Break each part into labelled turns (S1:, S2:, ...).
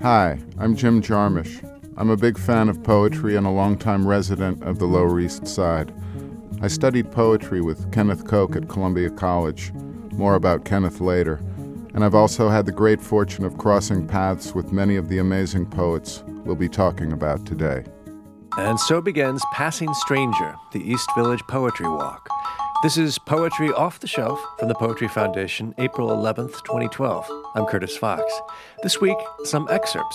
S1: Hi, I'm Jim Jarmusch. I'm a big fan of poetry and a longtime resident of the Lower East Side. I studied poetry with Kenneth Koch at Columbia College. More about Kenneth later. And I've also had the great fortune of crossing paths with many of the amazing poets we'll be talking about today.
S2: And so begins Passing Stranger, the East Village Poetry Walk. This is Poetry Off the Shelf from the Poetry Foundation, April 11th, 2012. I'm Curtis Fox. This week, some excerpts.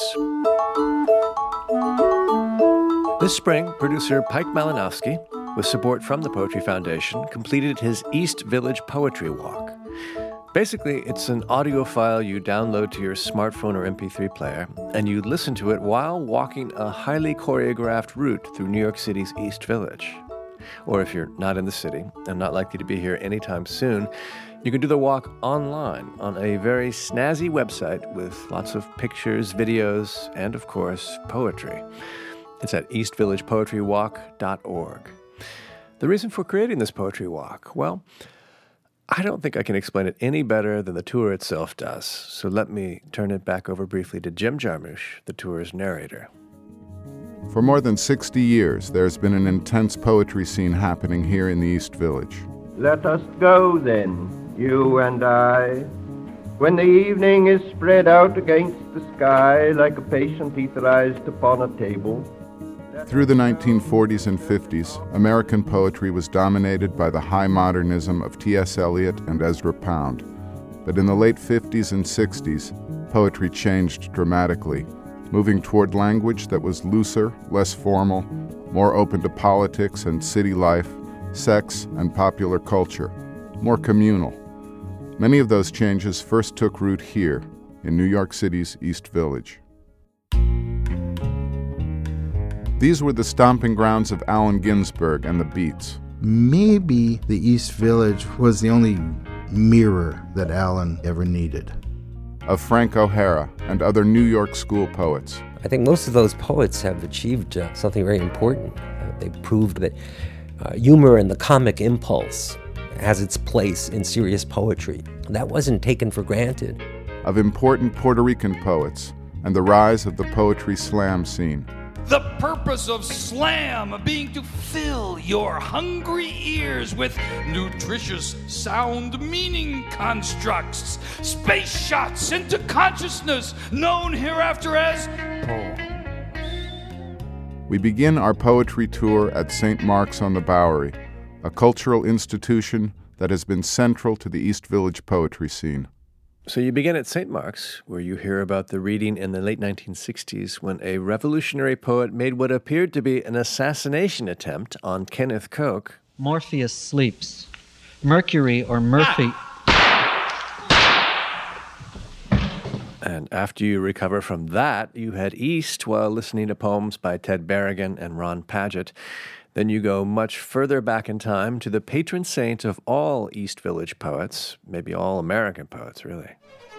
S2: This spring, producer Pike Malinowski, with support from the Poetry Foundation, completed his East Village Poetry Walk. Basically, it's an audio file you download to your smartphone or MP3 player, and you listen to it while walking a highly choreographed route through New York City's East Village. Or if you're not in the city and not likely to be here anytime soon, you can do the walk online on a very snazzy website with lots of pictures, videos, and, of course, poetry. It's at eastvillagepoetrywalk.org. The reason for creating this poetry walk, well, I don't think I can explain it any better than the tour itself does, so let me turn it back over briefly to Jim Jarmusch, the tour's narrator.
S1: For more than 60 years, there's been an intense poetry scene happening here in the East Village.
S3: Let us go then, you and I, when the evening is spread out against the sky like a patient etherized upon a table.
S1: Through the 1940s and 50s, American poetry was dominated by the high modernism of T.S. Eliot and Ezra Pound. But in the late 50s and 60s, poetry changed dramatically, moving toward language that was looser, less formal, more open to politics and city life, sex and popular culture, more communal. Many of those changes first took root here, in New York City's East Village. These were the stomping grounds of Allen Ginsberg and the Beats.
S4: Maybe the East Village was the only mirror that Allen ever needed.
S1: Of Frank O'Hara and other New York school poets.
S5: I think most of those poets have achieved something very important. They proved that humor and the comic impulse has its place in serious poetry. That wasn't taken for granted.
S1: Of important Puerto Rican poets and the rise of the poetry slam scene.
S6: The purpose of slam being to fill your hungry ears with nutritious sound meaning constructs, space shots into consciousness known hereafter as poems.
S1: We begin our poetry tour at St. Mark's on the Bowery, a cultural institution that has been central to the East Village poetry scene.
S2: So you begin at St. Mark's, where you hear about the reading in the late 1960s when a revolutionary poet made what appeared to be an assassination attempt on Kenneth Koch.
S7: Morpheus sleeps. Mercury or Murphy...
S2: And after you recover from that, you head east while listening to poems by Ted Berrigan and Ron Padgett. Then you go much further back in time to the patron saint of all East Village poets, maybe all American poets, really.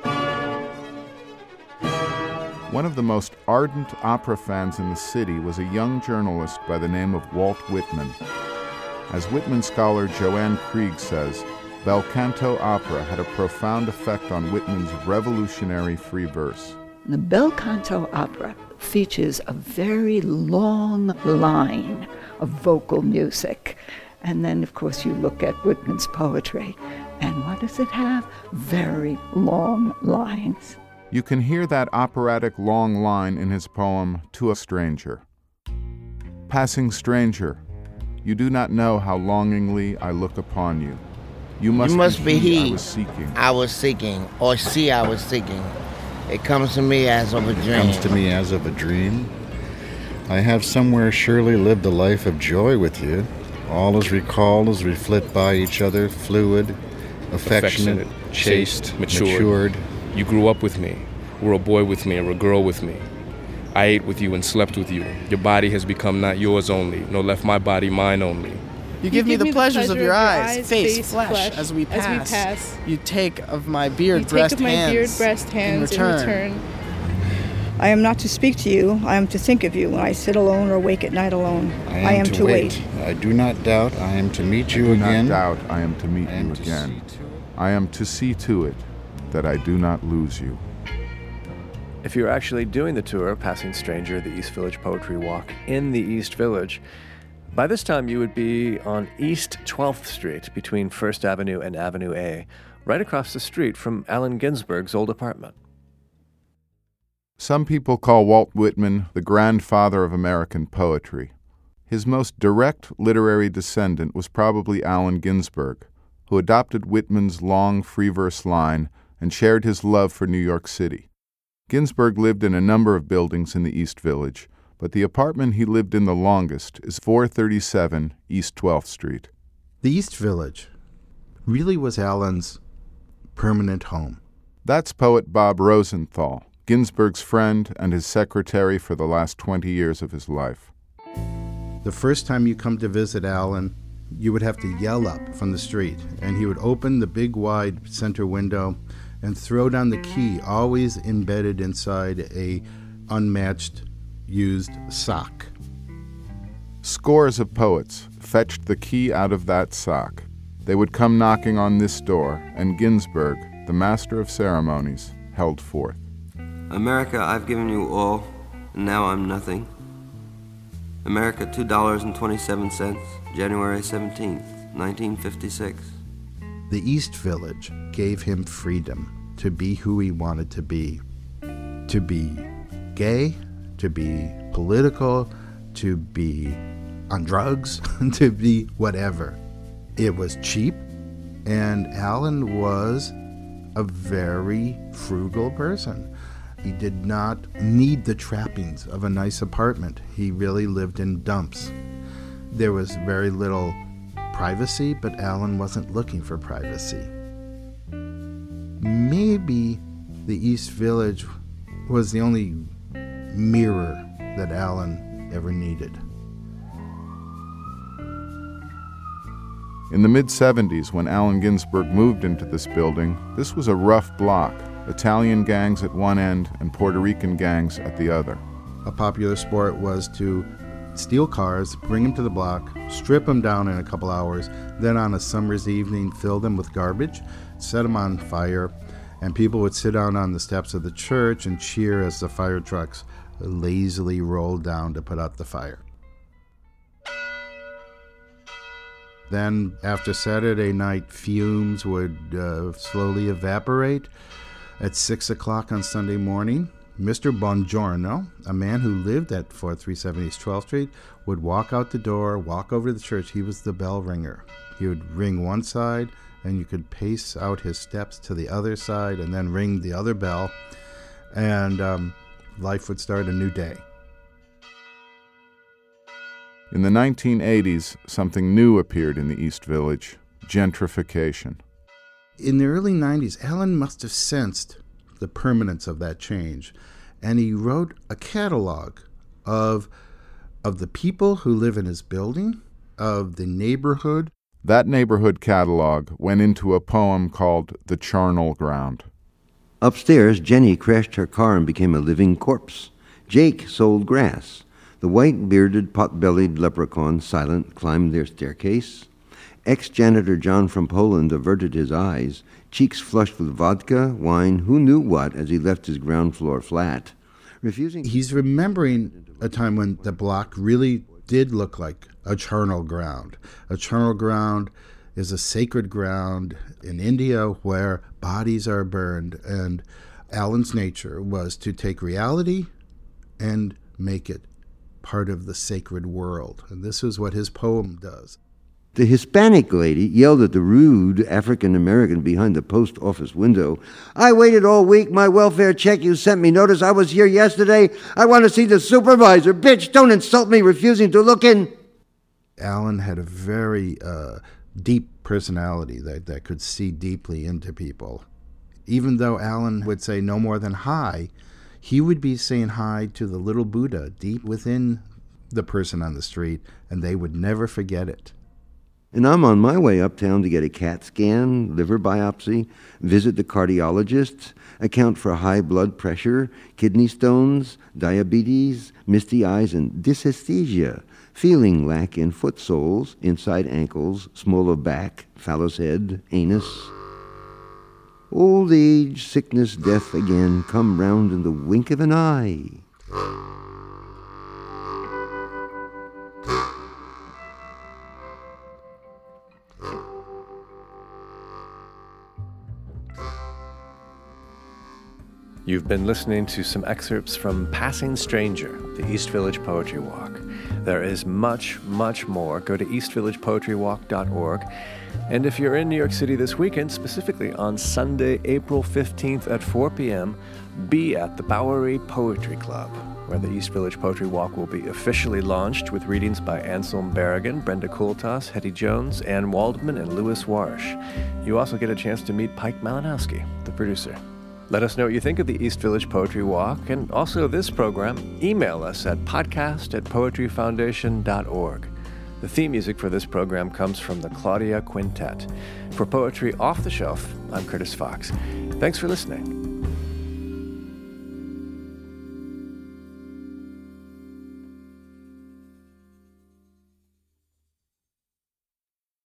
S1: One of the most ardent opera fans in the city was a young journalist by the name of Walt Whitman. As Whitman scholar Joanne Krieg says, bel canto opera had a profound effect on Whitman's revolutionary free verse.
S8: The bel canto opera features a very long line of vocal music. And then, of course, you look at Whitman's poetry, and what does it have? Very long lines.
S1: You can hear that operatic long line in his poem, To a Stranger. Passing stranger, you do not know how longingly I look upon you. You must be he
S9: I was seeking, or see I was seeking. It comes to me as of a dream.
S10: I have somewhere surely lived a life of joy with you. All is recalled as we flit by each other, fluid, affectionate, chaste, matured.
S11: You grew up with me, were a boy with me, or a girl with me. I ate with you and slept with you. Your body has become not yours only, nor left my body mine only.
S12: You give me the pleasures of your eyes, face, flesh, as we pass. You take of my beard, breast, hands in return.
S13: I am not to speak to you, I am to think of you when I sit alone or wake at night alone. I am to wait.
S10: I do not doubt I am to meet you again.
S1: I am to meet you again. I am to see to it that I do not lose you.
S2: If you're actually doing the tour, Passing Stranger, the East Village Poetry Walk in the East Village, by this time you would be on East 12th Street between 1st Avenue and Avenue A, right across the street from Allen Ginsberg's old apartment.
S1: Some people call Walt Whitman the grandfather of American poetry. His most direct literary descendant was probably Allen Ginsberg, who adopted Whitman's long free verse line and shared his love for New York City. Ginsberg lived in a number of buildings in the East Village, but the apartment he lived in the longest is 437 East 12th Street.
S4: The East Village really was Allen's permanent home.
S1: That's poet Bob Rosenthal, Ginsberg's friend and his secretary for the last 20 years of his life.
S4: The first time you come to visit Allen, you would have to yell up from the street, and he would open the big wide center window and throw down the key, always embedded inside a unmatched used sock.
S1: Scores of poets fetched the key out of that sock. They would come knocking on this door, and Ginsberg, the master of ceremonies, held forth.
S14: America, I've given you all, and now I'm nothing. America, $2.27, January 17th, 1956.
S4: The East Village gave him freedom to be who he wanted to be gay, to be political, to be on drugs, to be whatever. It was cheap, and Allen was a very frugal person. He did not need the trappings of a nice apartment. He really lived in dumps. There was very little privacy, but Allen wasn't looking for privacy. Maybe the East Village was the only mirror that Allen ever needed.
S1: In the mid-'70s, when Allen Ginsberg moved into this building, this was a rough block, Italian gangs at one end and Puerto Rican gangs at the other.
S4: A popular sport was to steal cars, bring them to the block, strip them down in a couple hours, then on a summer's evening fill them with garbage, set them on fire, and people would sit down on the steps of the church and cheer as the fire trucks lazily rolled down to put out the fire. Then, after Saturday night, fumes would slowly evaporate. At 6 o'clock on Sunday morning, Mr. Bongiorno, a man who lived at 437 East 12th Street, would walk out the door, walk over to the church. He was the bell ringer. He would ring one side, and you could pace out his steps to the other side and then ring the other bell, and life would start a new day.
S1: In the 1980s, something new appeared in the East Village: gentrification.
S4: In the early 90s, Allen must have sensed the permanence of that change, and he wrote a catalog of the people who live in his building, of the neighborhood.
S1: That neighborhood catalog went into a poem called The Charnel Ground.
S15: Upstairs, Jenny crashed her car and became a living corpse. Jake sold grass. The white-bearded, pot-bellied leprechaun, silent, climbed their staircase. Ex-janitor John from Poland averted his eyes, cheeks flushed with vodka, wine, who knew what, as he left his ground floor flat.
S4: He's remembering a time when the block really did look like a charnel ground. A charnel ground is a sacred ground in India where bodies are burned, and Allen's nature was to take reality and make it part of the sacred world. And this is what his poem does.
S15: The Hispanic lady yelled at the rude African-American behind the post office window, "I waited all week. My welfare check you sent me notice I was here yesterday. I want to see the supervisor. Bitch, don't insult me refusing to look in."
S4: Allen had a very deep personality that could see deeply into people. Even though Allen would say no more than hi, he would be saying hi to the little Buddha deep within the person on the street, and they would never forget it.
S15: And I'm on my way uptown to get a CAT scan, liver biopsy, visit the cardiologist, account for high blood pressure, kidney stones, diabetes, misty eyes, and dysesthesia, feeling lack in foot soles, inside ankles, small of back, phallus head, anus. Old age, sickness, death again come round in the wink of an eye.
S2: You've been listening to some excerpts from Passing Stranger, the East Village Poetry Walk. There is much, much more. Go to eastvillagepoetrywalk.org. And if you're in New York City this weekend, specifically on Sunday, April 15th at 4 p.m., be at the Bowery Poetry Club, where the East Village Poetry Walk will be officially launched with readings by Anselm Berrigan, Brenda Coultas, Hetty Jones, Ann Waldman, and Louis Warsh. You also get a chance to meet Pike Malinowski, the producer. Let us know what you think of the East Village Poetry Walk and also this program. Email us at podcast@poetryfoundation.org. The theme music for this program comes from the Claudia Quintet. For Poetry Off the Shelf, I'm Curtis Fox. Thanks for listening.